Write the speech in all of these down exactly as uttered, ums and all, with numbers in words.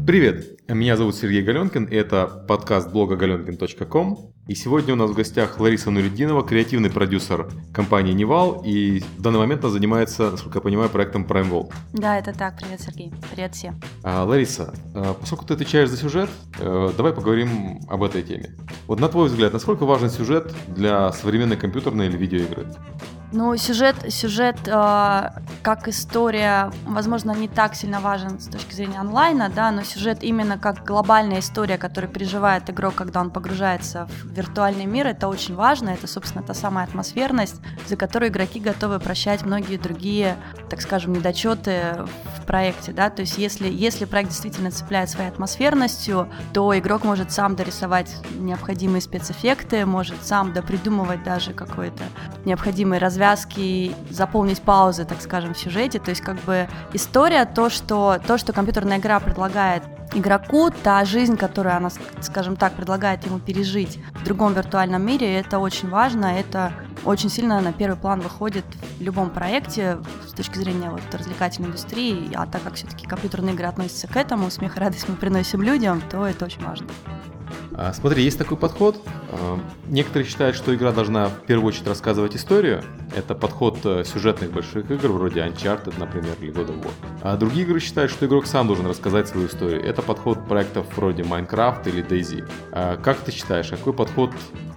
Привет, меня зовут Сергей Галенкин, и это подкаст блога галенкин точка ком. И сегодня у нас в гостях Лариса Нуритдинова, креативный продюсер компании Nival, и в данный момент она занимается, насколько я понимаю, проектом Prime World. Да, это так. Привет, Сергей. Привет всем. А, Лариса, поскольку ты отвечаешь за сюжет, давай поговорим об этой теме. Вот на твой взгляд, насколько важен сюжет для современной компьютерной или видеоигры? Ну, сюжет, сюжет э, как история, возможно, не так сильно важен с точки зрения онлайна, да, но сюжет именно как глобальная история, которую переживает игрок, когда он погружается в виртуальный мир, это очень важно, это, собственно, та самая атмосферность, за которую игроки готовы прощать многие другие, так скажем, недочеты в проекте, да, то есть если, если проект действительно цепляет своей атмосферностью, то игрок может сам дорисовать необходимые спецэффекты, может сам допридумывать даже какой-то необходимый развязки, заполнить паузы, так скажем, в сюжете. То есть как бы история, то, что, то, что компьютерная игра предлагает игроку, та жизнь, которую она, скажем так, предлагает ему пережить в другом виртуальном мире, это очень важно, это очень сильно на первый план выходит в любом проекте с точки зрения вот, развлекательной индустрии, а так как все-таки компьютерные игры относятся к этому, смех и радость мы приносим людям, то это очень важно. Смотри, есть такой подход. Некоторые считают, что игра должна в первую очередь рассказывать историю. Это подход сюжетных больших игр, вроде Uncharted, например, или God of War. А другие игры считают, что игрок сам должен рассказать свою историю. Это подход проектов вроде Minecraft или DayZ. Как ты считаешь, какой подход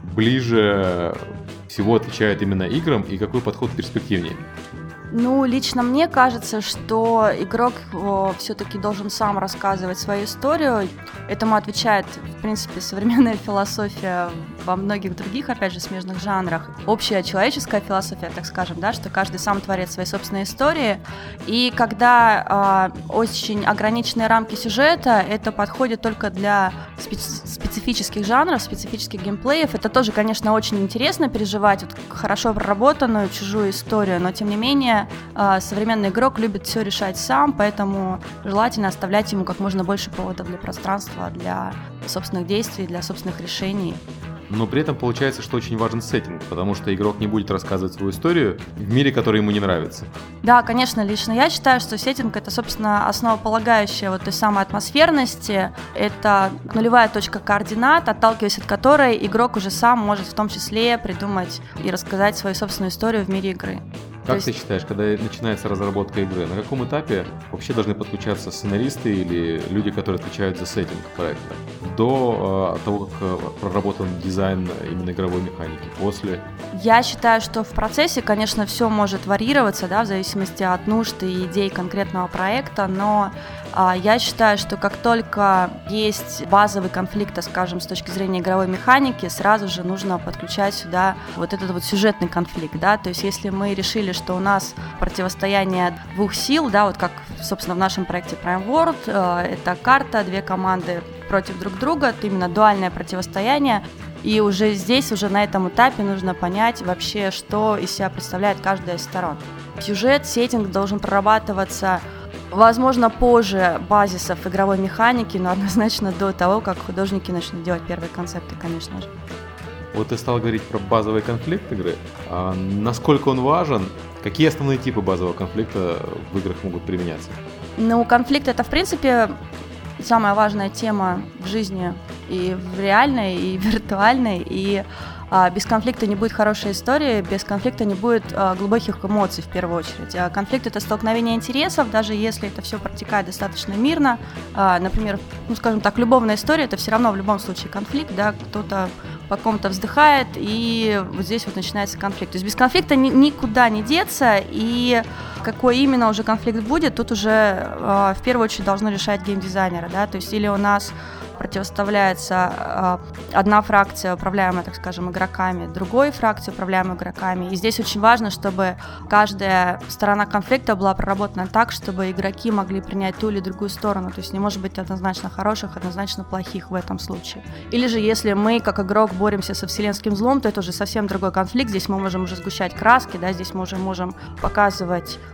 ближе всего отвечает именно играм и какой подход перспективнее? Ну, лично мне кажется, что игрок все-таки должен сам рассказывать свою историю. Этому отвечает, в принципе, современная философия во многих других, опять же, смежных жанрах. Общая человеческая философия, так скажем, да, что каждый сам творит свои собственные истории. И когда э, очень ограниченные рамки сюжета, это подходит только для специ- специфических жанров, специфических геймплеев. Это тоже, конечно, очень интересно переживать вот, хорошо проработанную чужую историю, но, тем не менее, современный игрок любит все решать сам, поэтому желательно оставлять ему как можно больше поводов для пространства, для собственных действий, для собственных решений. Но при этом получается, что очень важен сеттинг, потому что игрок не будет рассказывать свою историю в мире, который ему не нравится. Да, конечно, лично я считаю, что сеттинг — это, собственно, основополагающая вот той самой атмосферности, это нулевая точка координат, отталкиваясь от которой игрок уже сам может в том числе придумать и рассказать свою собственную историю в мире игры. Как есть... ты считаешь, когда начинается разработка игры, на каком этапе вообще должны подключаться сценаристы или люди, которые отвечают за сеттинг проекта? До э, того, как э, проработан дизайн именно игровой механики, после? Я считаю, что в процессе, конечно, все может варьироваться, да, в зависимости от нужд и идей конкретного проекта, но э, я считаю, что как только есть базовый конфликт, скажем, с точки зрения игровой механики, сразу же нужно подключать сюда вот этот вот сюжетный конфликт, да, то есть если мы решили, что у нас противостояние двух сил, да, вот как, собственно, в нашем проекте Prime World, э, это карта, две команды против друг друга, это именно дуальное противостояние, и уже здесь, уже на этом этапе нужно понять вообще, что из себя представляет каждая из сторон. Сюжет, сеттинг должен прорабатываться, возможно, позже базисов игровой механики, но однозначно до того, как художники начнут делать первые концепты, конечно же. Вот ты стал говорить про базовый конфликт игры. А насколько он важен? Какие основные типы базового конфликта в играх могут применяться? Ну, конфликт — это, в принципе, самая важная тема в жизни и в реальной, и в виртуальной, и а, без конфликта не будет хорошей истории, без конфликта не будет а, глубоких эмоций в первую очередь. А конфликт — это столкновение интересов, даже если это все протекает достаточно мирно. А, например, ну, скажем так, любовная история — это все равно в любом случае конфликт, да, кто-то по ком-то вздыхает, и вот здесь вот начинается конфликт. То есть без конфликта ни, никуда не деться, и какой именно уже конфликт будет, тут уже э, в первую очередь должны решать геймдизайнеры, да, то есть или у нас противоставляется э, одна фракция, управляемая, так скажем, игроками, другой фракцией, управляемой игроками, и здесь очень важно, чтобы каждая сторона конфликта была проработана так, чтобы игроки могли принять ту или другую сторону, то есть не может быть однозначно хороших, однозначно плохих в этом случае. Или же если мы, как игрок, боремся со вселенским злом, то это уже совсем другой конфликт, здесь мы можем уже сгущать краски, да, здесь мы уже можем показывать, что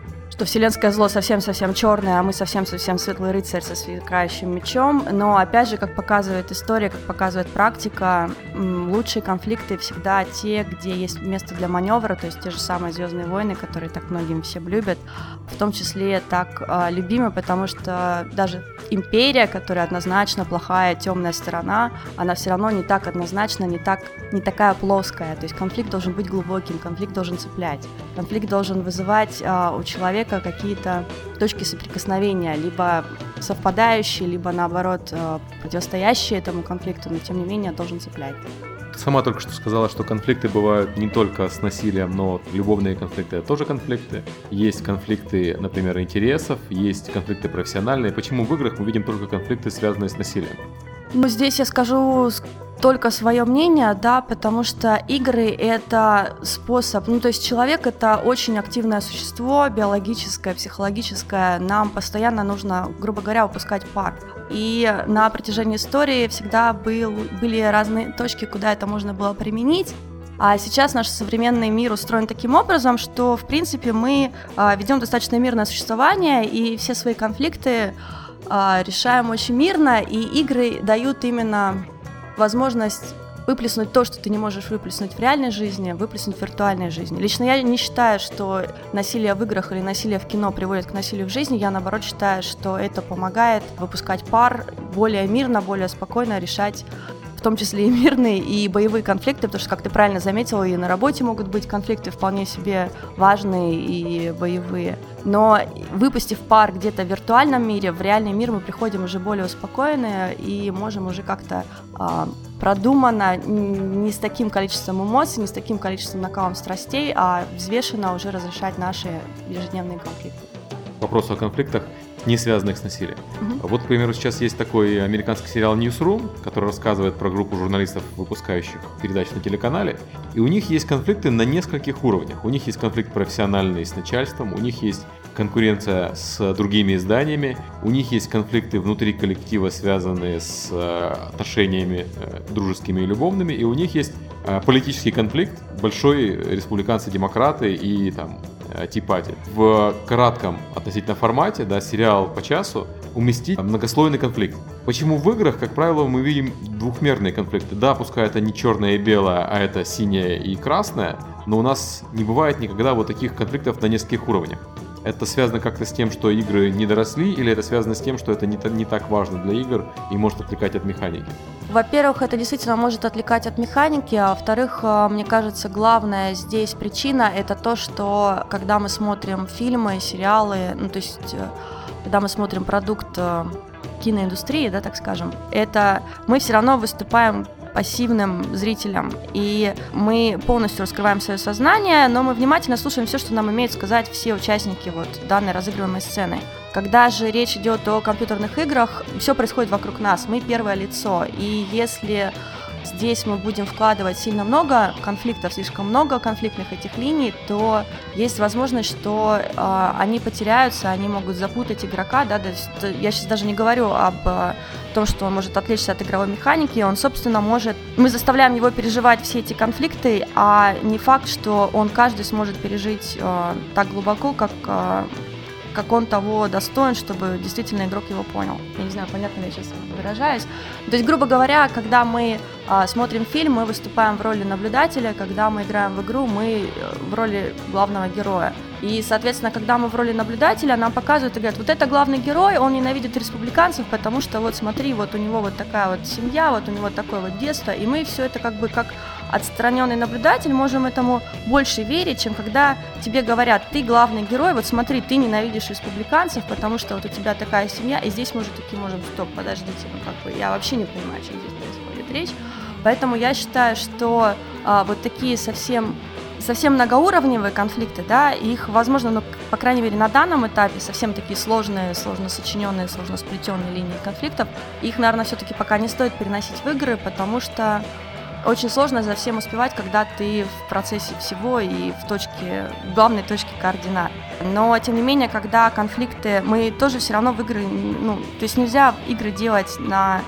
что вселенское зло совсем-совсем черное, а мы совсем-совсем светлый рыцарь со сверкающим мечом. Но, опять же, как показывает история, как показывает практика, лучшие конфликты всегда те, где есть место для маневра, то есть те же самые «Звездные войны», которые так многим всем любят, в том числе так э, любимы, потому что даже империя, которая однозначно плохая, темная сторона, она все равно не так однозначно, не, так, не такая плоская. То есть конфликт должен быть глубоким, конфликт должен цеплять. Конфликт должен вызывать э, у человека какие-то точки соприкосновения, либо совпадающие, либо наоборот э, противостоящие этому конфликту, но тем не менее должен цеплять. Ты сама только что сказала, что конфликты бывают не только с насилием, но любовные конфликты — это тоже конфликты. Есть конфликты, например, интересов, есть конфликты профессиональные. Почему в играх мы видим только конфликты, связанные с насилием? Ну, здесь я скажу только свое мнение, да, потому что игры — это способ, ну, то есть человек — это очень активное существо, биологическое, психологическое, нам постоянно нужно, грубо говоря, выпускать пар. И на протяжении истории всегда был, были разные точки, куда это можно было применить. А сейчас наш современный мир устроен таким образом, что, в принципе, мы а, ведем достаточно мирное существование, и все свои конфликты а, решаем очень мирно, и игры дают именно возможность выплеснуть то, что ты не можешь выплеснуть в реальной жизни, выплеснуть в виртуальной жизни. Лично я не считаю, что насилие в играх или насилие в кино приводит к насилию в жизни. Я, наоборот, считаю, что это помогает выпускать пар, более мирно, более спокойно решать в том числе и мирные, и боевые конфликты, потому что, как ты правильно заметила, и на работе могут быть конфликты вполне себе важные и боевые. Но выпустив пар где-то в виртуальном мире, в реальный мир мы приходим уже более успокоенные и можем уже как-то а, продуманно, не с таким количеством эмоций, не с таким количеством накалом страстей, а взвешенно уже разрешать наши ежедневные конфликты. Вопрос о конфликтах, не связанных с насилием. Угу. Вот, к примеру, сейчас есть такой американский сериал Newsroom, который рассказывает про группу журналистов, выпускающих передач на телеканале, и у них есть конфликты на нескольких уровнях. У них есть конфликт профессиональный с начальством, у них есть конкуренция с другими изданиями, у них есть конфликты внутри коллектива, связанные с отношениями дружескими и любовными, и у них есть политический конфликт, большой республиканцы-демократы и там Ти-пати. В кратком относительно формате, да, сериал по часу, уместить многослойный конфликт. Почему в играх, как правило, мы видим двухмерные конфликты? Да, пускай это не черное и белое, а это синее и красное, но у нас не бывает никогда вот таких конфликтов на нескольких уровнях. Это связано как-то с тем, что игры не доросли, или это связано с тем, что это не, не так важно для игр и может отвлекать от механики? Во-первых, это действительно может отвлекать от механики, а во-вторых, мне кажется, главная здесь причина – это то, что когда мы смотрим фильмы, сериалы, ну то есть когда мы смотрим продукт киноиндустрии, да, так скажем, это мы все равно выступаем пассивным зрителям, и мы полностью раскрываем свое сознание, но мы внимательно слушаем все, что нам имеют сказать все участники вот данной разыгрываемой сцены. Когда же речь идет о компьютерных играх, все происходит вокруг нас, мы первое лицо, и если здесь мы будем вкладывать сильно много конфликтов, слишком много конфликтных этих линий, то есть возможность, что э, они потеряются, они могут запутать игрока, да, то есть, я сейчас даже не говорю об э, том, что он может отвлечься от игровой механики, он, собственно, может, мы заставляем его переживать все эти конфликты, а не факт, что он каждый сможет пережить э, так глубоко, как э, как он того достоин, чтобы действительно игрок его понял. Я не знаю, понятно ли я сейчас выражаюсь. То есть, грубо говоря, когда мы а, смотрим фильм, мы выступаем в роли наблюдателя, когда мы играем в игру, мы в роли главного героя. И, соответственно, когда мы в роли наблюдателя, нам показывают и говорят, вот это главный герой, он ненавидит республиканцев, потому что вот смотри, вот у него вот такая вот семья, вот у него такое вот детство, и мы все это как бы как отстраненный наблюдатель можем этому больше верить, чем когда тебе говорят, ты главный герой, вот смотри, ты ненавидишь республиканцев, потому что вот у тебя такая семья, и здесь мы уже такие можем, стоп, подождите, ну как бы я вообще не понимаю, о чем здесь происходит речь. Поэтому я считаю, что а, вот такие совсем совсем многоуровневые конфликты, да, их, возможно, ну, по крайней мере, на данном этапе совсем такие сложные, сложно сочиненные, сложно сплетенные линии конфликтов, их, наверное, все-таки пока не стоит переносить в игры, потому что очень сложно за всем успевать, когда ты в процессе всего и в точке, в главной точке координат. Но, тем не менее, когда конфликты, мы тоже все равно в игры, ну, то есть нельзя игры делать на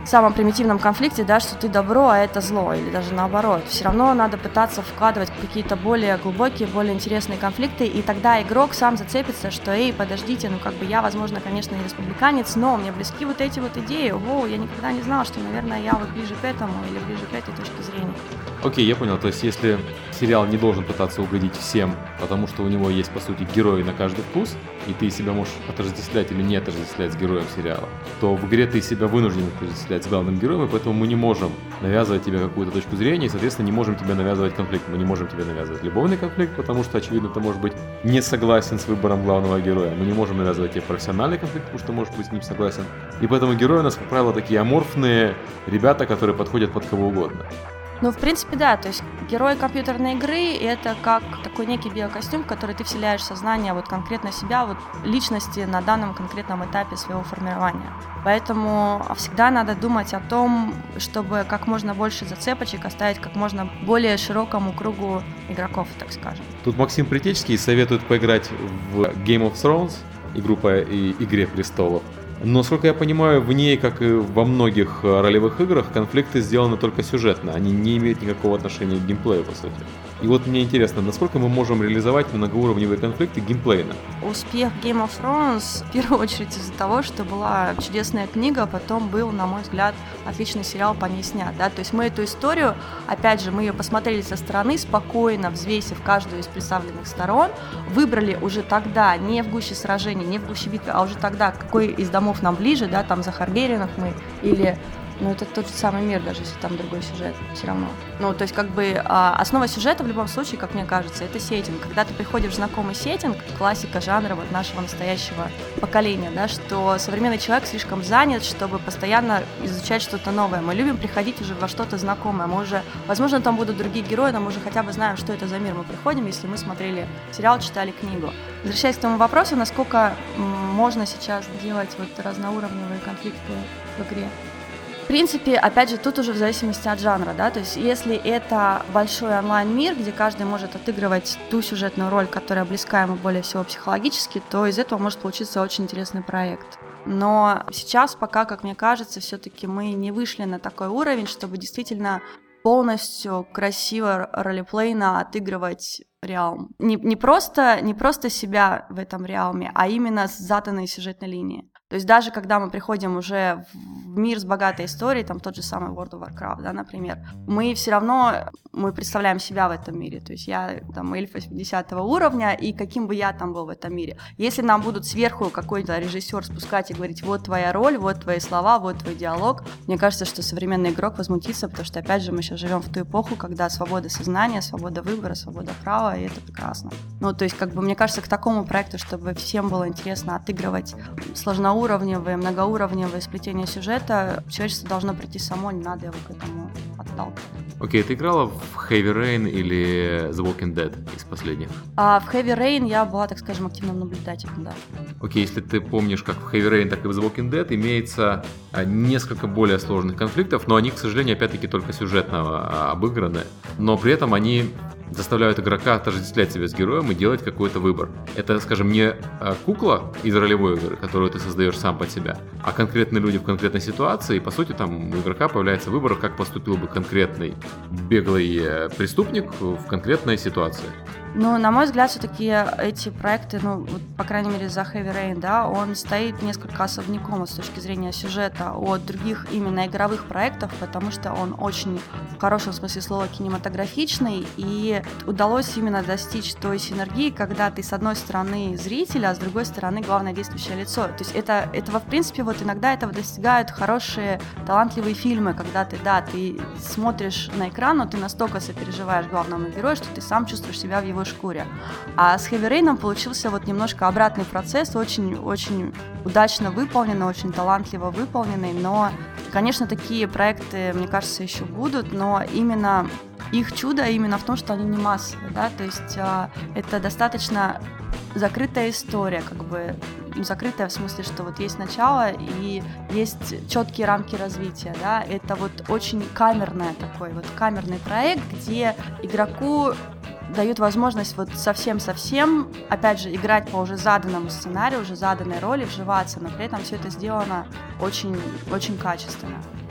самом примитивном конфликте, да, что ты добро, а это зло, или даже наоборот. Все равно надо пытаться вкладывать какие-то более глубокие, более интересные конфликты, и тогда игрок сам зацепится, что, эй, подождите, ну как бы я, возможно, конечно, не республиканец, но мне близки вот эти вот идеи, ого, я никогда не знала, что, наверное, я вот ближе к этому или ближе к этой точке зрения. Окей, я понял, то есть если сериал не должен пытаться угодить всем, потому что у него есть, по сути, герои на каждый вкус, и ты себя можешь отождествлять или не отождествлять с героем сериала, то в игре ты себя вынужден отождествлять с главным героем, и поэтому мы не можем навязывать тебе какую-то точку зрения, и, соответственно, не можем тебе навязывать конфликт. Мы не можем тебе навязывать любовный конфликт, потому что, очевидно, ты можешь быть не согласен с выбором главного героя. Мы не можем навязывать тебе профессиональный конфликт, потому что можешь быть с ним согласен. И поэтому герои у нас, как правило, такие аморфные ребята, которые подходят под кого угодно. Ну, в принципе, да, то есть герои компьютерной игры — это как такой некий биокостюм, в который ты вселяешь в сознание вот конкретно себя, вот личности на данном конкретном этапе своего формирования. Поэтому всегда надо думать о том, чтобы как можно больше зацепочек оставить как можно более широкому кругу игроков, так скажем. Тут Максим Притечский советует поиграть в Game of Thrones, игру по «Игре престолов». Но, насколько я понимаю, в ней, как и во многих ролевых играх, конфликты сделаны только сюжетно. Они не имеют никакого отношения к геймплею, по сути. И вот мне интересно, насколько мы можем реализовать многоуровневые конфликты геймплейно? Успех Game of Thrones в первую очередь из-за того, что была чудесная книга, потом был, на мой взгляд, отличный сериал по ней снят. Да? То есть мы эту историю, опять же, мы ее посмотрели со стороны, спокойно взвесив каждую из представленных сторон, выбрали уже тогда, не в гуще сражений, не в гуще битвы, а уже тогда, какой из домов нам ближе, да, там за Харгеринах мы, или, ну, это тот же самый мир, даже если там другой сюжет, все равно. Ну, то есть, как бы, а, основа сюжета в любом случае, как мне кажется, это сеттинг. Когда ты приходишь в знакомый сеттинг, классика жанра вот нашего настоящего поколения, да, что современный человек слишком занят, чтобы постоянно изучать что-то новое. Мы любим приходить уже во что-то знакомое. Мы уже, возможно, там будут другие герои, но мы уже хотя бы знаем, что это за мир. Мы приходим, если мы смотрели сериал, читали книгу. Возвращаясь к тому вопросу, насколько можно сейчас делать вот разноуровневые конфликты в игре. В принципе, опять же, тут уже в зависимости от жанра, да, то есть если это большой онлайн-мир, где каждый может отыгрывать ту сюжетную роль, которая близка ему более всего психологически, то из этого может получиться очень интересный проект. Но сейчас пока, как мне кажется, все-таки мы не вышли на такой уровень, чтобы действительно полностью красиво ролеплейно отыгрывать реалм. Не, не, просто, не просто себя в этом реалме, а именно с заданной сюжетной линией. То есть даже когда мы приходим уже в мир с богатой историей, там тот же самый World of Warcraft, да, например, мы все равно, мы представляем себя в этом мире. То есть я там эльф восьмидесятого уровня, и каким бы я там был в этом мире. Если нам будут сверху какой-то режиссер спускать и говорить, вот твоя роль, вот твои слова, вот твой диалог, мне кажется, что современный игрок возмутится, потому что, опять же, мы сейчас живем в ту эпоху, когда свобода сознания, свобода выбора, свобода права, и это прекрасно. Ну, то есть, как бы, мне кажется, к такому проекту, чтобы всем было интересно отыгрывать сложноуровневые, уровневые, многоуровневые сплетения сюжета, человечество должно прийти само, не надо его к этому отталкивать. Окей, okay, ты играла в Heavy Rain или The Walking Dead из последних? А в Heavy Rain я была, так скажем, активным наблюдателем, да. Окей, okay, если ты помнишь, как в Heavy Rain, так и в The Walking Dead имеется несколько более сложных конфликтов, но они, к сожалению, опять-таки только сюжетно обыграны, но при этом они заставляют игрока отождествлять себя с героем и делать какой-то выбор. Это, скажем, не кукла из ролевой игры, которую ты создаешь сам под себя, а конкретные люди в конкретной ситуации, и, по сути, там у игрока появляется выбор, как поступил бы конкретный беглый преступник в конкретной ситуации. Ну, на мой взгляд, все-таки эти проекты, ну, вот, по крайней мере, за Heavy Rain, да, он стоит несколько особняком с точки зрения сюжета от других именно игровых проектов, потому что он очень, в хорошем смысле слова, кинематографичный, и удалось именно достичь той синергии, когда ты, с одной стороны, зритель, а с другой стороны, главное действующее лицо. То есть это, этого, в принципе, вот иногда этого достигают хорошие, талантливые фильмы, когда ты, да, ты смотришь на экран, но ты настолько сопереживаешь главному герою, что ты сам чувствуешь себя в его шкуре. А с Heavy Rain получился вот немножко обратный процесс, очень-очень удачно выполненный, очень талантливо выполненный, но, конечно, такие проекты, мне кажется, еще будут, но именно их чудо именно в том, что они не массовые, да, то есть э, это достаточно закрытая история, как бы, закрытая в смысле, что вот есть начало и есть четкие рамки развития, да, это вот очень камерный такой, вот камерный проект, где игроку дают возможность вот совсем-совсем, опять же, играть по уже заданному сценарию, уже заданной роли, вживаться, но при этом все это сделано очень, очень качественно.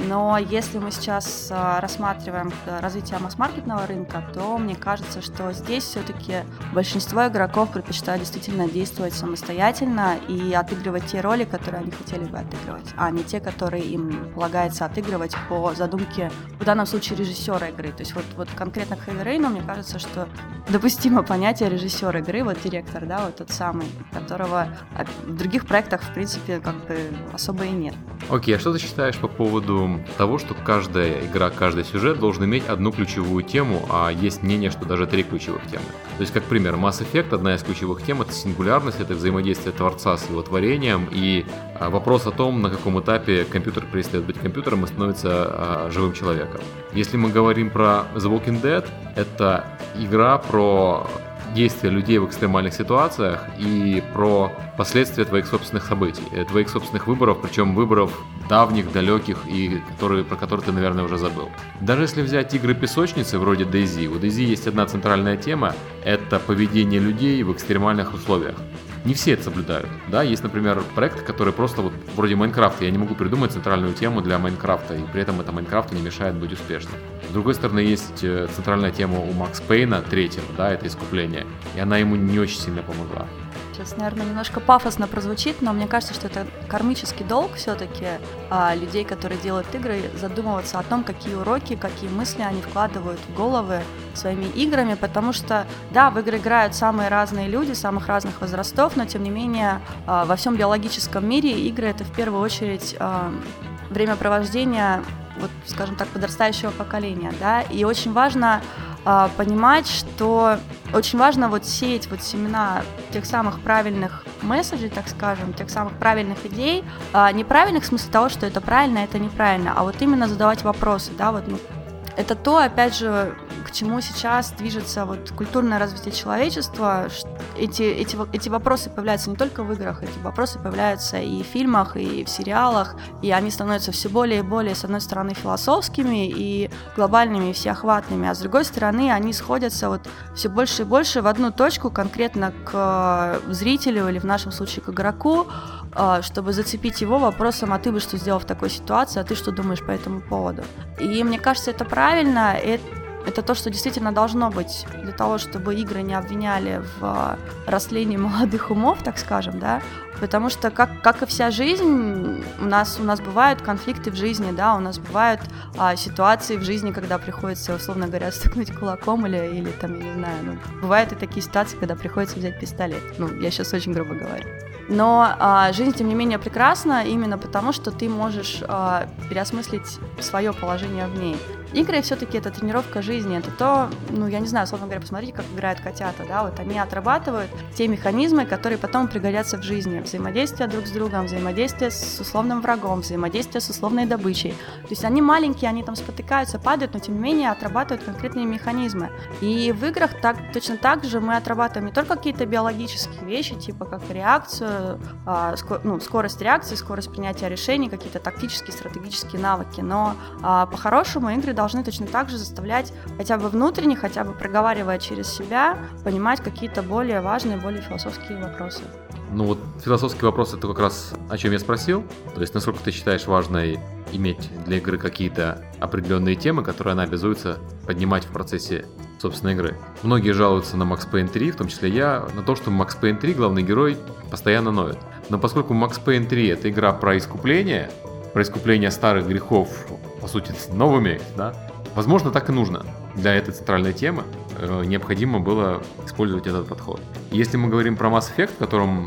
Но если мы сейчас а, рассматриваем развитие масс-маркетного рынка, то мне кажется, что здесь все-таки большинство игроков предпочитают действительно действовать самостоятельно и отыгрывать те роли, которые они хотели бы отыгрывать, а не те, которые им полагается отыгрывать по задумке, в данном случае, режиссера игры. То есть вот, вот конкретно к Heavy Rain, мне кажется, что допустимо понятие режиссера игры, вот директор, да, вот тот самый, которого в других проектах, в принципе, как бы особо и нет. Окей, а что ты считаешь по поводу того, что каждая игра, каждый сюжет должен иметь одну ключевую тему, а есть мнение, что даже три ключевых темы? То есть, как пример, Mass Effect, одна из ключевых тем — это сингулярность, это взаимодействие творца с его творением и а, вопрос о том, на каком этапе компьютер перестает быть компьютером и становится а, живым человеком. Если мы говорим про The Walking Dead, это игра про действия людей в экстремальных ситуациях и про последствия твоих собственных событий, твоих собственных выборов, причем выборов давних, далеких и которые, про которые ты, наверное, уже забыл. Даже если взять игры-песочницы вроде DayZ, у DayZ есть одна центральная тема — это поведение людей в экстремальных условиях. Не все это соблюдают. Да? Есть, например, проект, который просто вот вроде Майнкрафта. Я не могу придумать центральную тему для Майнкрафта, и при этом это Майнкрафту не мешает быть успешным. С другой стороны, есть центральная тема у Макс Пейна, третьего, да, это искупление, и она ему не очень сильно помогла. Сейчас, наверное, немножко пафосно прозвучит, но мне кажется, что это кармический долг все-таки а, людей, которые делают игры, задумываться о том, какие уроки, какие мысли они вкладывают в головы своими играми, потому что, да, в игры играют самые разные люди, самых разных возрастов, но, тем не менее, а, во всем биологическом мире игры — это в первую очередь а, времяпровождения, вот, скажем так, подрастающего поколения, да, и очень важно а, понимать, что очень важно вот сеять вот семена тех самых правильных месседжей, так скажем, тех самых правильных идей, а, неправильных в смысле того, что это правильно, это неправильно, а вот именно задавать вопросы, да, вот, ну, это то, опять же, к чему сейчас движется вот культурное развитие человечества. Эти, эти, эти вопросы появляются не только в играх, эти вопросы появляются и в фильмах, и в сериалах, и они становятся все более и более, с одной стороны, философскими и глобальными, и всеохватными, а с другой стороны, они сходятся вот все больше и больше в одну точку, конкретно к зрителю или в нашем случае к игроку, чтобы зацепить его вопросом: а ты бы что сделал в такой ситуации, а ты что думаешь по этому поводу? И мне кажется, это правильно, это, это то, что действительно должно быть для того, чтобы игры не обвиняли в растлении молодых умов, так скажем, да, потому что, как, как и вся жизнь, у нас, у нас бывают конфликты в жизни, да, у нас бывают а, ситуации в жизни, когда приходится, условно говоря, стукнуть кулаком или, или там, я не знаю, ну, бывают и такие ситуации, когда приходится взять пистолет, ну, я сейчас очень грубо говорю. Но а, жизнь, тем не менее, прекрасна именно потому, что ты можешь а, переосмыслить свое положение в ней. Игры все-таки это тренировка жизни, это то, ну, я не знаю, условно говоря, посмотрите, как играют котята, да, вот они отрабатывают те механизмы, которые потом пригодятся в жизни. Взаимодействие друг с другом, взаимодействие с условным врагом, взаимодействие с условной добычей. То есть они маленькие, они там спотыкаются, падают, но тем не менее отрабатывают конкретные механизмы. И в играх так, точно так же мы отрабатываем не только какие-то биологические вещи, типа как реакцию, а, ско- ну, скорость реакции, скорость принятия решений, какие-то тактические, стратегические навыки, но а, по-хорошему игры должны точно так же заставлять хотя бы внутренне, хотя бы проговаривая через себя, понимать какие-то более важные, более философские вопросы. Ну вот философский вопрос — это как раз о чем я спросил. То есть насколько ты считаешь важной иметь для игры какие-то определенные темы, которые она обязуется поднимать в процессе собственной игры. Многие жалуются на Max Payne три, в том числе я, на то, что в Max Payne три главный герой постоянно ноет. Но поскольку Max Payne три — это игра про искупление, про искупление старых грехов, по сути, с новыми, да, возможно, так и нужно. Для этой центральной темы э, необходимо было использовать этот подход. Если мы говорим про Mass Effect, в котором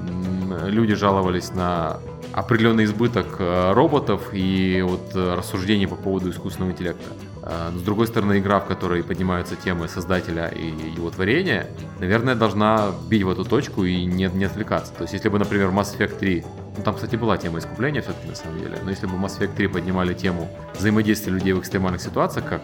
м, люди жаловались на определенный избыток э, роботов и вот, э, рассуждений по поводу искусственного интеллекта, э, с другой стороны, игра, в которой поднимаются темы создателя и его творения, наверное, должна бить в эту точку и не, не отвлекаться. То есть, если бы, например, Mass Effect три, ну, там, кстати, была тема искупления все-таки на самом деле, но если бы Mass Effect три поднимали тему взаимодействия людей в экстремальных ситуациях, как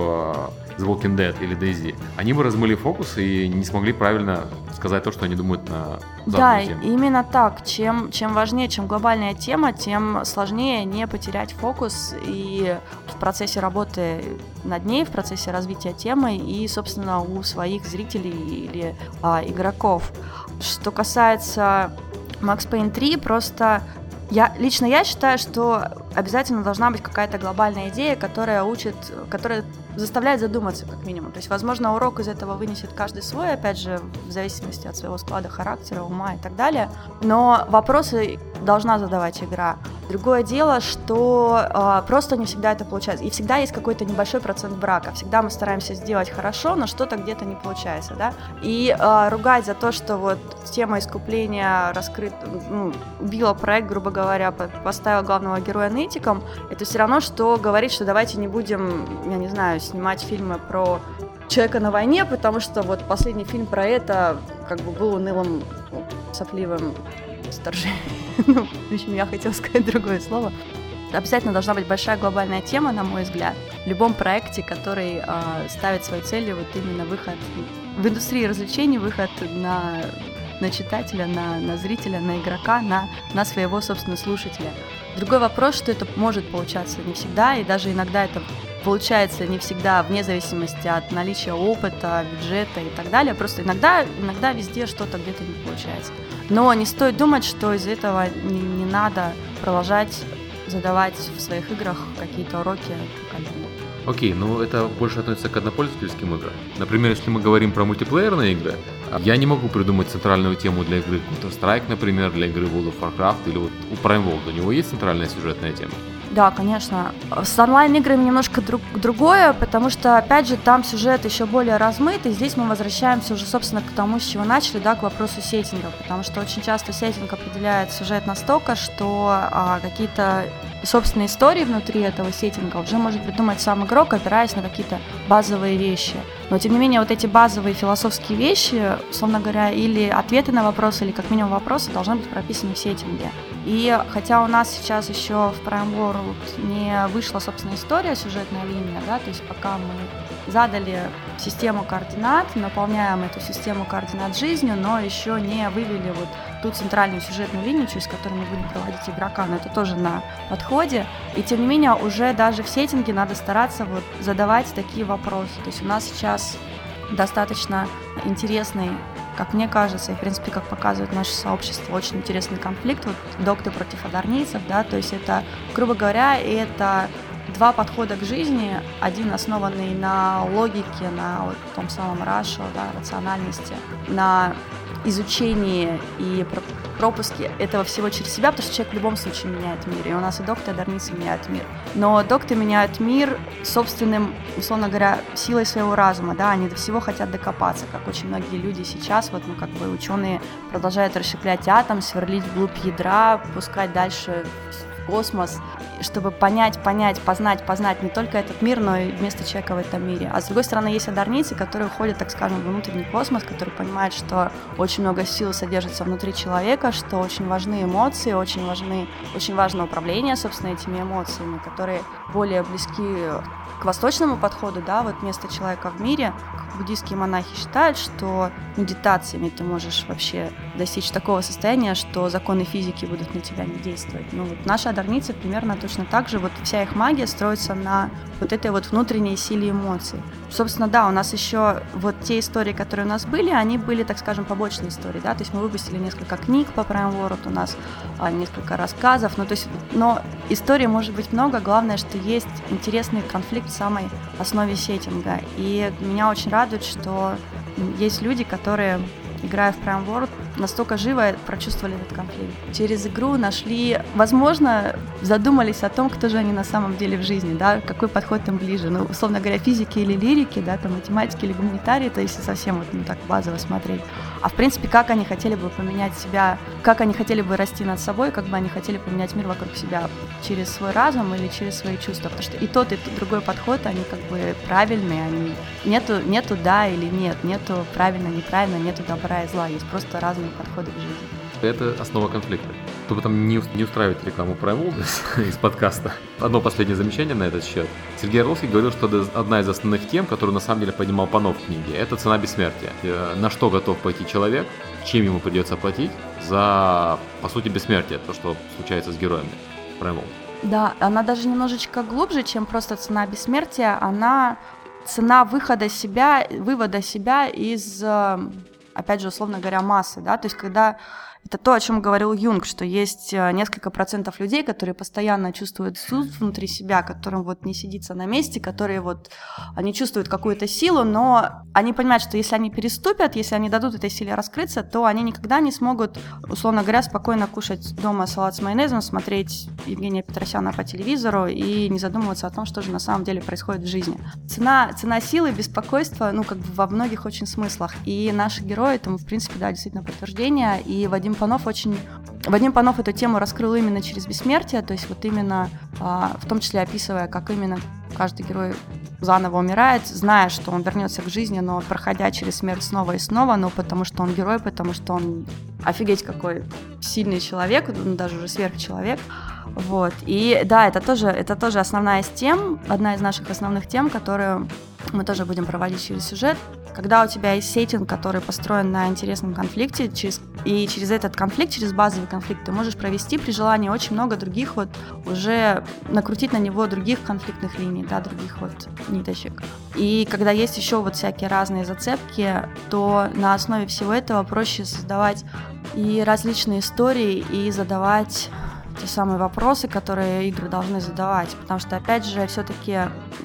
в The Walking Dead или DayZ, они бы размыли фокус и не смогли правильно сказать то, что они думают на да, тему. именно так. Чем, чем важнее, чем глобальная тема, тем сложнее не потерять фокус и в процессе работы над ней, в процессе развития темы и, собственно, у своих зрителей или а, игроков. Что касается Max Payne три, просто Я, лично я считаю, что обязательно должна быть какая-то глобальная идея, которая учит, которая заставляет задуматься, как минимум. То есть, возможно, урок из этого вынесет каждый свой, опять же, в зависимости от своего склада характера, ума и так далее. Но вопросы должна задавать игра. Другое дело, что э, просто не всегда это получается. И всегда есть какой-то небольшой процент брака. Всегда мы стараемся сделать хорошо, но что-то где-то не получается, да. И э, ругать за то, что вот тема искупления раскрыта, ну, убила проект, грубо говоря, поставила главного героя нытиком, это все равно, что говорить, что давайте не будем, я не знаю, снимать фильмы про человека на войне, потому что вот последний фильм про это как бы был унылым, сопливым вторжением. Ну, в общем, я хотела сказать другое слово. Обязательно должна быть большая глобальная тема, на мой взгляд, в любом проекте, который э, ставит своей целью вот именно выход в индустрии развлечений, выход на, на читателя, на, на зрителя, на игрока, на, на своего, собственно, слушателя. Другой вопрос, что это может получаться не всегда, и даже иногда это получается не всегда, вне зависимости от наличия опыта, бюджета и так далее. Просто иногда, иногда везде что-то где-то не получается. Но не стоит думать, что из этого не, не надо продолжать задавать в своих играх какие-то уроки. Окей, ну это больше относится к однопользовательским играм. Например, если мы говорим про мультиплеерные игры, я не могу придумать центральную тему для игры Counter-Strike, например, для игры World of Warcraft или вот у Prime World. У него есть центральная сюжетная тема? Да, конечно. С онлайн-играми немножко друг, другое, потому что, опять же, там сюжет еще более размыт, и здесь мы возвращаемся уже, собственно, к тому, с чего начали, да, к вопросу сеттинга, потому что очень часто сеттинг определяет сюжет настолько, что а, какие-то собственные истории внутри этого сеттинга уже может придумать сам игрок, опираясь на какие-то базовые вещи. Но, тем не менее, вот эти базовые философские вещи, условно говоря, или ответы на вопросы, или как минимум вопросы должны быть прописаны в сеттинге. И хотя у нас сейчас еще в Prime World не вышла, собственно, история, сюжетная линия, да, то есть пока мы задали систему координат, наполняем эту систему координат жизнью, но еще не вывели вот ту центральную сюжетную линию, через которую мы будем проводить игрока, но это тоже на подходе. И тем не менее, уже даже в сеттинге надо стараться вот задавать такие вопросы. То есть у нас сейчас достаточно интересный, как мне кажется, и, в принципе, как показывает наше сообщество, очень интересный конфликт, вот докты против адарнийцев, да, то есть это, грубо говоря, это два подхода к жизни, один основанный на логике, на вот том самом раtional, да, рациональности, на изучении и пропуске этого всего через себя, потому что человек в любом случае меняет мир, и у нас и докты, и адарнийцы меняют мир. Но докты меняют мир собственным, условно говоря, силой своего разума, да, они до всего хотят докопаться, как очень многие люди сейчас, вот, ну, как бы ученые продолжают расщеплять атом, сверлить вглубь ядра, пускать дальше в космос, чтобы понять, понять, познать, познать не только этот мир, но и место человека в этом мире. А с другой стороны, есть адарнийцы, которые уходят, так скажем, в внутренний космос, которые понимают, что очень много сил содержится внутри человека, что очень важны эмоции, очень важны, очень важно управление, собственно, этими эмоциями, которые более близки к восточному подходу, да, вот место человека в мире. Буддийские монахи считают, что медитациями ты можешь вообще достичь такого состояния, что законы физики будут на тебя не действовать. Ну вот наши адарнийцы примерно точно так же, вот вся их магия строится на вот этой вот внутренней силе эмоций. Собственно, да, у нас еще вот те истории, которые у нас были, они были, так скажем, побочные истории, да, то есть мы выпустили несколько книг по Prime World, у нас а, несколько рассказов, ну то есть, но историй может быть много, главное, что есть интересный конфликт в самой основе сеттинга, и меня очень радует, что есть люди, которые, играя в Prime World, настолько живо прочувствовали этот конфликт. Через игру нашли, возможно, задумались о том, кто же они на самом деле в жизни, да, какой подход им ближе. Ну, условно говоря, физики или лирики, да, там, математики или гуманитарии, то есть совсем вот, ну, так базово смотреть. А в принципе, как они хотели бы поменять себя, как они хотели бы расти над собой, как бы они хотели поменять мир вокруг себя через свой разум или через свои чувства. Потому что и тот, и тот другой подход, они как бы правильные, они нету, нету да или нет, нету правильно, неправильно, нету добра и зла, есть просто разные подходы к жизни. Это основа конфликта. Чтобы там не устраивать рекламу Prime World из подкаста. Одно последнее замечание на этот счет. Сергей Орловский говорил, что одна из основных тем, которую на самом деле поднимал Панов в книге, это цена бессмертия. На что готов пойти человек, чем ему придется платить за, по сути, бессмертие, то, что случается с героями Prime World. Да, она даже немножечко глубже, чем просто цена бессмертия. Она цена выхода себя, вывода себя из опять же, условно говоря, массы, да, то есть когда это то, о чем говорил Юнг, что есть несколько процентов людей, которые постоянно чувствуют суд внутри себя, которым вот не сидится на месте, которые вот, они чувствуют какую-то силу, но они понимают, что если они переступят, если они дадут этой силе раскрыться, то они никогда не смогут, условно говоря, спокойно кушать дома салат с майонезом, смотреть Евгения Петросяна по телевизору и не задумываться о том, что же на самом деле происходит в жизни. Цена, цена силы, беспокойства, ну, как бы во многих очень смыслах. И наши герои этому, в принципе, да, действительно подтверждение. И Вадим Панов очень... Вадим Панов эту тему раскрыл именно через бессмертие, то есть вот именно, а, в том числе описывая, как именно каждый герой заново умирает, зная, что он вернется к жизни, но проходя через смерть снова и снова, ну, потому что он герой, потому что он офигеть какой сильный человек, ну, даже уже сверхчеловек. Вот. И да, это тоже, это тоже основная из тем, одна из наших основных тем, которую мы тоже будем проводить через сюжет. Когда у тебя есть сеттинг, который построен на интересном конфликте, через, и через этот конфликт, через базовый конфликт, ты можешь провести при желании очень много других вот, уже накрутить на него других конфликтных линий, да, других вот ниточек. И когда есть еще вот всякие разные зацепки, то на основе всего этого проще создавать и различные истории, и задавать те самые вопросы, которые игры должны задавать. Потому что, опять же, все-таки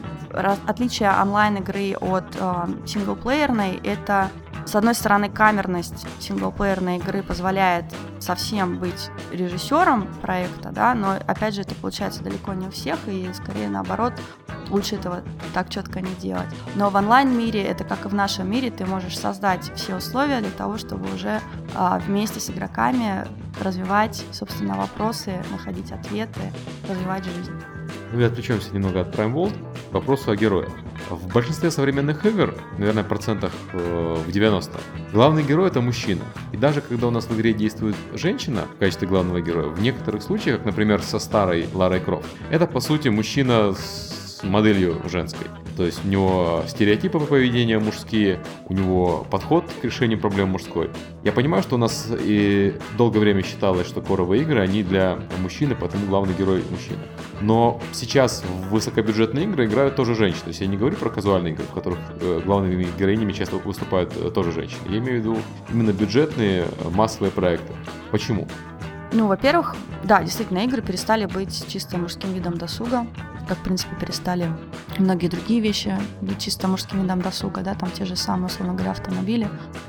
отличие онлайн-игры от э, синглплеерной — это, с одной стороны, камерность синглплеерной игры позволяет совсем быть режиссером проекта, да, но, опять же, это получается далеко не у всех, и скорее наоборот, лучше этого так четко не делать. Но в онлайн-мире, это как и в нашем мире, ты можешь создать все условия для того, чтобы уже э, вместе с игроками развивать, собственно, вопросы, находить ответы, развивать жизнь. Мы отвлечемся немного от Prime World к вопросу о герое. В большинстве современных игр, наверное, процентах в девяносто, главный герой — это мужчина. И даже когда у нас в игре действует женщина в качестве главного героя, в некоторых случаях, как, например, со старой Ларой Крофт, это, по сути, мужчина с моделью женской. То есть у него стереотипы по поведению мужские, у него подход к решению проблем мужской. Я понимаю, что у нас и долгое время считалось, что коровые игры, они для мужчины, потому главный герой мужчина. Но сейчас в высокобюджетные игры играют тоже женщины. То есть я не говорю про казуальные игры, в которых главными героинями часто выступают тоже женщины. Я имею в виду именно бюджетные массовые проекты. Почему? Ну, во-первых, да, действительно, игры перестали быть чисто мужским видом досуга, как, в принципе, перестали многие другие вещи быть чисто мужским видом досуга, да, там те же самые, условно говоря, автомобили.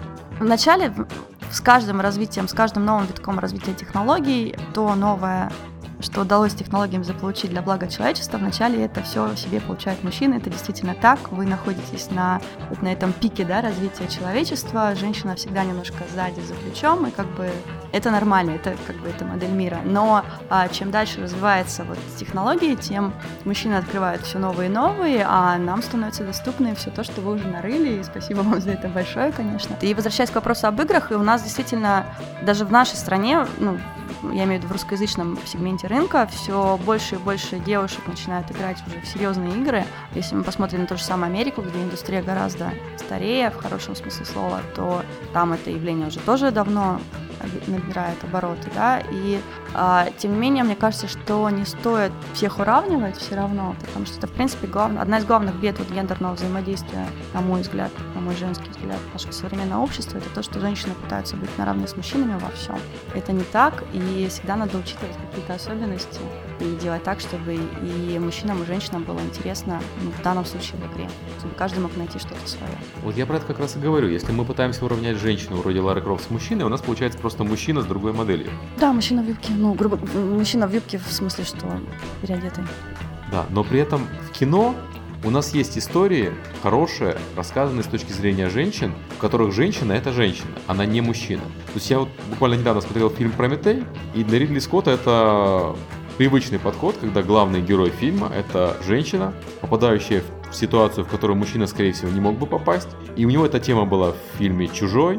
Вначале с каждым развитием, с каждым новым витком развития технологий, то новое, что удалось технологиям заполучить для блага человечества, вначале это все себе получают мужчины, это действительно так, вы находитесь на, вот на этом пике, да, развития человечества, женщина всегда немножко сзади, за плечом, и как бы это нормально, это как бы это модель мира, но а, чем дальше развивается вот технологии, тем мужчины открывают все новые и новые, а нам становится доступно все то, что вы уже нарыли, и спасибо вам за это большое, конечно. И возвращаясь к вопросу об играх, и у нас действительно даже в нашей стране, ну, я имею в виду в русскоязычном сегменте рынка, все больше и больше девушек начинают играть уже в серьезные игры. Если мы посмотрим на ту же самую Америку, где индустрия гораздо старее, в хорошем смысле слова, то там это явление уже тоже давно набирает обороты, да, и а, тем не менее, мне кажется, что не стоит всех уравнивать все равно, потому что это, в принципе, глав... одна из главных бед вот гендерного взаимодействия, на мой взгляд, на мой женский взгляд, нашего современного общества, это то, что женщины пытаются быть наравне с мужчинами во всем. Это не так, и всегда надо учитывать какие-то особенности и делать так, чтобы и мужчинам, и женщинам было интересно, ну, в данном случае в игре, чтобы каждый мог найти что-то свое. Вот я про это как раз и говорю. Если мы пытаемся уравнять женщину вроде Лары Крофт с мужчиной, у нас получается просто мужчина с другой моделью. Да, мужчина в юбке, ну, грубо, мужчина в юбке в смысле, что переодетый. Да, но при этом в кино у нас есть истории хорошие, рассказанные с точки зрения женщин, в которых женщина — это женщина, она не мужчина. То есть я вот буквально недавно смотрел фильм «Прометей», и для Ридли Скотта это привычный подход, когда главный герой фильма — это женщина, попадающая в ситуацию, в которую мужчина, скорее всего, не мог бы попасть. И у него эта тема была в фильме «Чужой»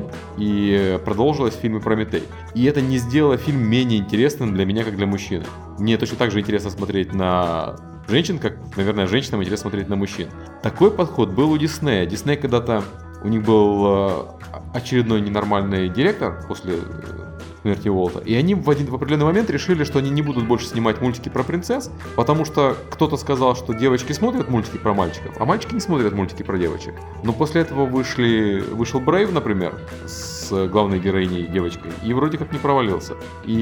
и продолжилась в фильме «Прометей». И это не сделало фильм менее интересным для меня, как для мужчины. Мне точно так же интересно смотреть на женщин, как, наверное, женщинам интересно смотреть на мужчин. Такой подход был у Диснея. Дисней когда-то, у них был очередной ненормальный директор после смерти Уолта. И они в, один, в определенный момент решили, что они не будут больше снимать мультики про принцесс, потому что кто-то сказал, что девочки смотрят мультики про мальчиков, а мальчики не смотрят мультики про девочек. Но после этого вышли, вышел Брейв, например, с главной героиней девочкой, и вроде как не провалился.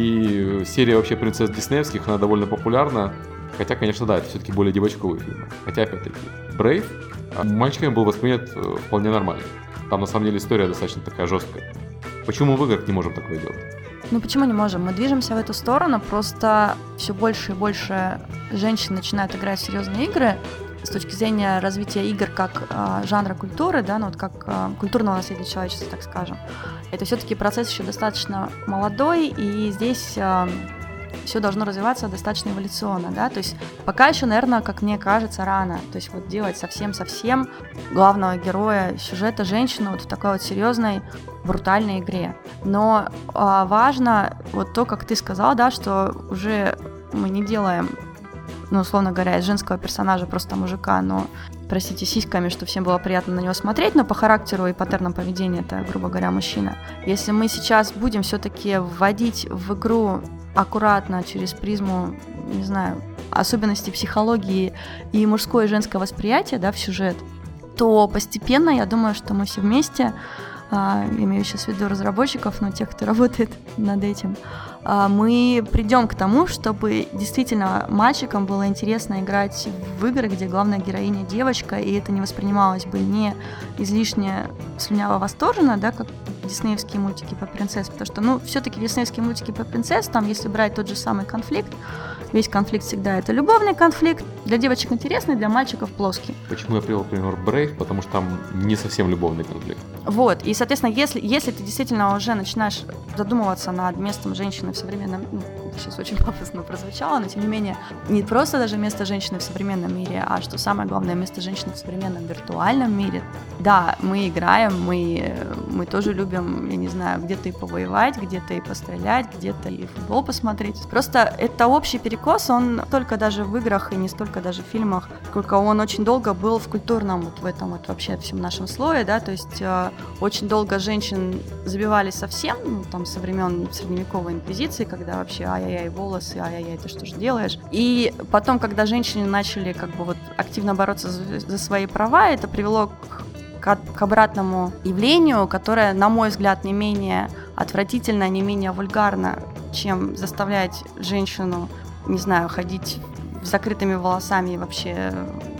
И серия вообще принцесс диснеевских, она довольно популярна. Хотя, конечно, да, это все-таки более девочковый фильм. Хотя, опять-таки, Брейв мальчиками был воспринят вполне нормально. Там, на самом деле, история достаточно такая жесткая. Почему мы в играх не можем такое делать? Ну почему не можем? Мы движемся в эту сторону, просто все больше и больше женщин начинают играть в серьезные игры с точки зрения развития игр как э, жанра культуры, да, ну вот как э, культурного наследия человечества, так скажем. Это все-таки процесс еще достаточно молодой, и здесь э, все должно развиваться достаточно эволюционно, да, то есть пока еще, наверное, как мне кажется, рано, то есть вот делать совсем-совсем главного героя сюжета женщину вот в такой вот серьезной брутальной игре. Но а, важно вот то, как ты сказал, да, что уже мы не делаем, ну, условно говоря, из женского персонажа просто мужика, но, простите, сиськами, что всем было приятно на него смотреть, но по характеру и паттернам поведения это, грубо говоря, мужчина. Если мы сейчас будем все-таки вводить в игру аккуратно через призму, не знаю, особенностей психологии и мужское и женское восприятие, да, в сюжет, то постепенно, я думаю, что мы все вместе, а, имею сейчас в виду разработчиков, но тех, кто работает над этим, а, мы придем к тому, чтобы действительно мальчикам было интересно играть в игры, где главная героиня девочка, и это не воспринималось бы не излишне слюняво восторженно, да, как диснеевские мультики по принцесс, потому что, ну, все-таки диснеевские мультики по принцесс, там, если брать тот же самый конфликт, весь конфликт всегда это любовный конфликт, для девочек интересный, для мальчиков плоский. Почему я привел пример Брейв? Потому что там не совсем любовный конфликт. Вот, и, соответственно, если, если ты действительно уже начинаешь задумываться над местом женщины в современном, ну, сейчас очень пафосно прозвучало, но тем не менее, не просто даже место женщины в современном мире, а что самое главное, место женщины в современном виртуальном мире. Да, мы играем, мы, мы тоже любим, я не знаю, где-то и повоевать, где-то и пострелять, где-то и футбол посмотреть. Просто это общий перекос, он только даже в играх и не столько даже в фильмах, сколько он очень долго был в культурном, вот в этом вот вообще всем нашем слое, да, то есть э, очень долго женщин забивали совсем, ну, там, со времен средневековой инквизиции, когда вообще ай-яй-яй, волосы, ай-яй-яй, ты что же делаешь? И потом, когда женщины начали как бы вот активно бороться за, за свои права, это привело к, к, к обратному явлению, которое, на мой взгляд, не менее отвратительно, не менее вульгарно, чем заставлять женщину, не знаю, ходить с закрытыми волосами и вообще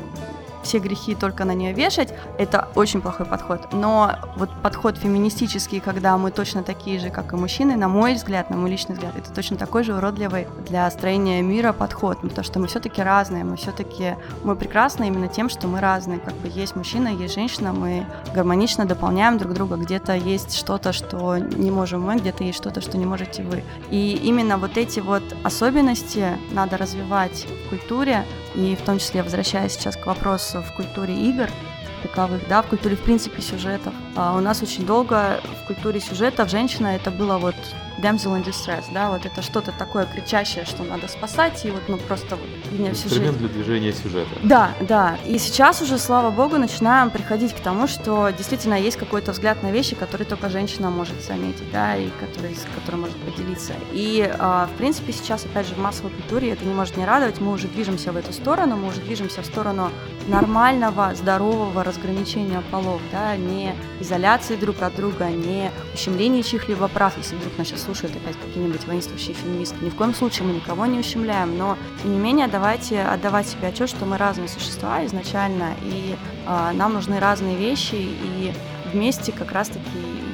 все грехи только на нее вешать, это очень плохой подход. Но вот подход феминистический, когда мы точно такие же, как и мужчины, на мой взгляд, на мой личный взгляд, это точно такой же уродливый для строения мира подход, потому что мы все-таки разные, мы все-таки, мы прекрасны именно тем, что мы разные, как бы есть мужчина, есть женщина, мы гармонично дополняем друг друга, где-то есть что-то, что не можем мы, где-то есть что-то, что не можете вы. И именно вот эти вот особенности надо развивать в культуре, и в том числе, возвращаясь сейчас к вопросу в культуре игр таковых, да, в культуре, в принципе, сюжетов. А у нас очень долго в культуре сюжетов женщина это было вот damsel in distress, да, вот это что-то такое кричащее, что надо спасать, и вот, ну, просто вот меня всю жизнь... Инструмент для движения сюжета. Да, да, и сейчас уже, слава богу, начинаем приходить к тому, что действительно есть какой-то взгляд на вещи, которые только женщина может заметить, да, и который, с которым может поделиться. И, а, в принципе, сейчас, опять же, в массовой культуре это не может не радовать, мы уже движемся в эту сторону, мы уже движемся в сторону нормального, здорового разграничения полов, да, не изоляции друг от друга, не ущемления чьих-либо прав, если вдруг нас сейчас слушают опять какие-нибудь воинствующие феминистки. Ни в коем случае мы никого не ущемляем, но, тем не менее, давайте отдавать себе отчет, что мы разные существа изначально, и э, нам нужны разные вещи, и вместе как раз-таки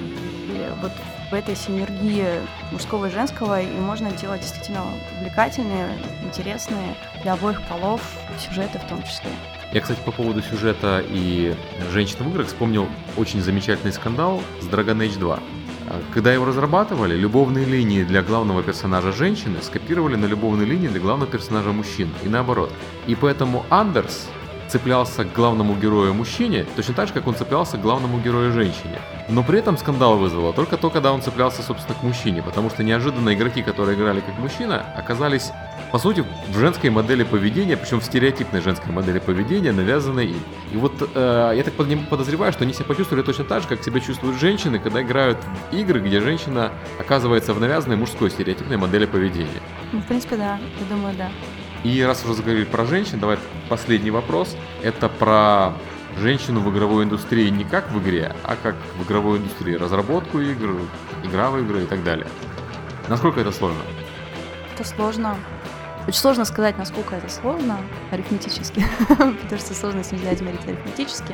и вот в этой синергии мужского и женского и можно делать действительно увлекательные, интересные для обоих полов сюжеты в том числе. Я, кстати, по поводу сюжета и женщин в играх вспомнил очень замечательный скандал с Dragon Age два. Когда его разрабатывали, любовные линии для главного персонажа женщины скопировали на любовные линии для главного персонажа мужчин, и наоборот. И поэтому Андерс, цеплялся к главному герою мужчине, точно так же, как он цеплялся к главному герою женщине. Но при этом скандал вызвало только то, когда он цеплялся, собственно, к мужчине, потому что неожиданно игроки, которые играли как мужчина, оказались, по сути, в женской модели поведения, причем в стереотипной женской модели поведения, навязанной им. И вот э, я так подозреваю, что они себя почувствовали точно так же, как себя чувствуют женщины, когда играют в игры, где женщина оказывается в навязанной мужской стереотипной модели поведения. Ну, в принципе, да, я думаю, да. И раз уже заговорили про женщин, давай последний вопрос. Это про женщину в игровой индустрии не как в игре, а как в игровой индустрии. Разработку игр, игра в игры и так далее. Насколько это сложно? Это сложно. Очень сложно сказать, насколько это сложно арифметически, потому что сложность нельзя измерить арифметически.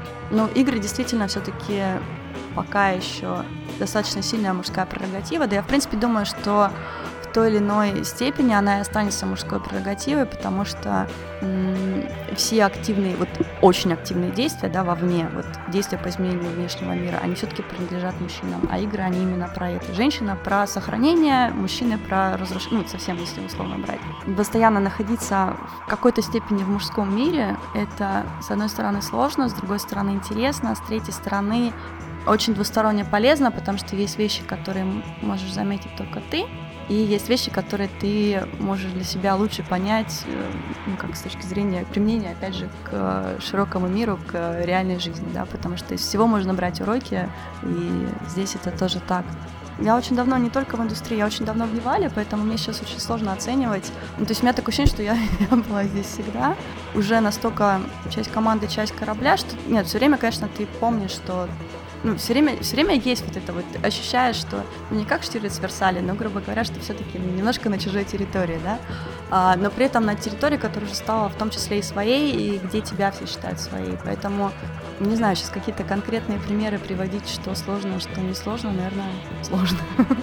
Но игры действительно все-таки пока еще достаточно сильная мужская прерогатива. Да я, в принципе, думаю, что в той или иной степени она и останется мужской прерогативой, потому что м- все активные, вот очень активные действия, да, вовне, вот действия по изменению внешнего мира, они все-таки принадлежат мужчинам, а игры, они именно про это. Женщина про сохранение, мужчины про разрушение, ну, совсем, если условно брать. Постоянно находиться в какой-то степени в мужском мире, это, с одной стороны, сложно, с другой стороны, интересно, с третьей стороны, очень двусторонне полезно, потому что есть вещи, которые можешь заметить только ты, и есть вещи, которые ты можешь для себя лучше понять, ну, как с точки зрения применения, опять же, к широкому миру, к реальной жизни, да, потому что из всего можно брать уроки, и здесь это тоже так. Я очень давно не только в индустрии, я очень давно в Невале, поэтому мне сейчас очень сложно оценивать. Ну, то есть у меня такое ощущение, что я, я была здесь всегда. Уже настолько часть команды, часть корабля, что... Нет, все время, конечно, ты помнишь, что... Ну, все время, все время есть вот это вот, ощущаешь, что ну, не как Штирлиц в Версале, но, грубо говоря, что все-таки немножко на чужой территории, да, а, но при этом на территории, которая уже стала в том числе и своей, и где тебя все считают своей, поэтому, не знаю, сейчас какие-то конкретные примеры приводить, что сложно, что не сложно, наверное, сложно.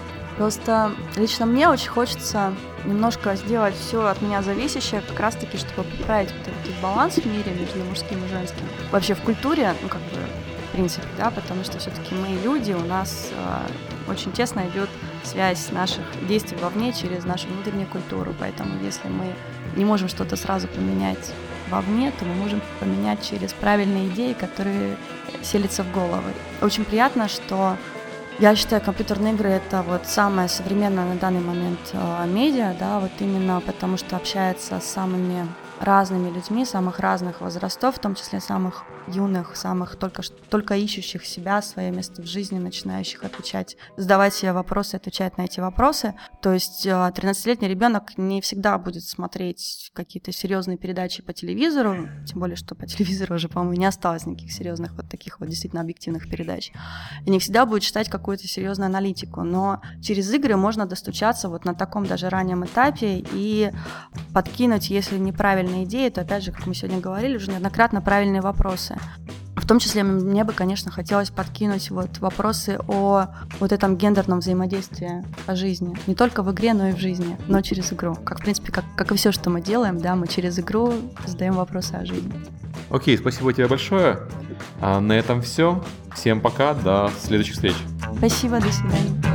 Просто лично мне очень хочется немножко сделать все от меня зависящее, как раз-таки, чтобы поправить вот этот баланс в мире между мужским и женским. Вообще в культуре, ну, как бы, в принципе, да, потому что все-таки мы люди, у нас э, очень тесно идет связь наших действий вовне через нашу внутреннюю культуру, поэтому если мы не можем что-то сразу поменять вовне, то мы можем поменять через правильные идеи, которые селятся в головы. Очень приятно, что я считаю, компьютерные игры — это вот самое современное на данный момент э, медиа, да, вот именно потому что общается с самыми разными людьми, самых разных возрастов, в том числе самых юных, самых только, только ищущих себя, свое место в жизни, начинающих отвечать, задавать себе вопросы, отвечать на эти вопросы. То есть тринадцатилетний ребенок не всегда будет смотреть какие-то серьезные передачи по телевизору, тем более, что по телевизору уже, по-моему, не осталось никаких серьезных вот таких вот действительно объективных передач. И не всегда будет читать какую-то серьезную аналитику, но через игры можно достучаться вот на таком даже раннем этапе и подкинуть, если неправильные идеи, то, опять же, как мы сегодня говорили, уже неоднократно правильные вопросы. В том числе мне бы, конечно, хотелось подкинуть вот вопросы о вот этом гендерном взаимодействии по жизни. Не только в игре, но и в жизни, но через игру. Как, в принципе, как, как и все, что мы делаем, да, мы через игру задаем вопросы о жизни. Окей, спасибо тебе большое. А на этом все. Всем пока, до следующих встреч. Спасибо, до свидания.